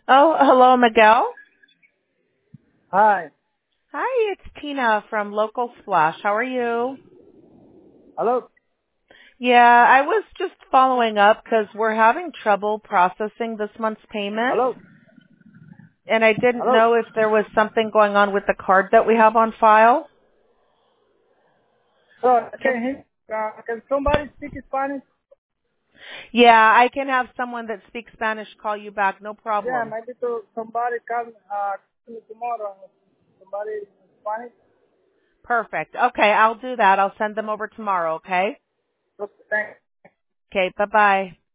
Oh, hello, Miguel. Hi. Hi, it's Tina from Local Splash. How are you? Hello. Yeah, I was just following up because we're having trouble processing this month's payment, Hello. and I didn't Hello. know if there was something going on with the card that we have on file. Can Can somebody speak Spanish? Yeah, I can have someone that speaks Spanish call you back, no Yeah, problem. maybe somebody come to me tomorrow. Somebody Spanish. Perfect. Okay, I'll do that. I'll send them over tomorrow, okay? Okay, thanks. Okay, bye-bye.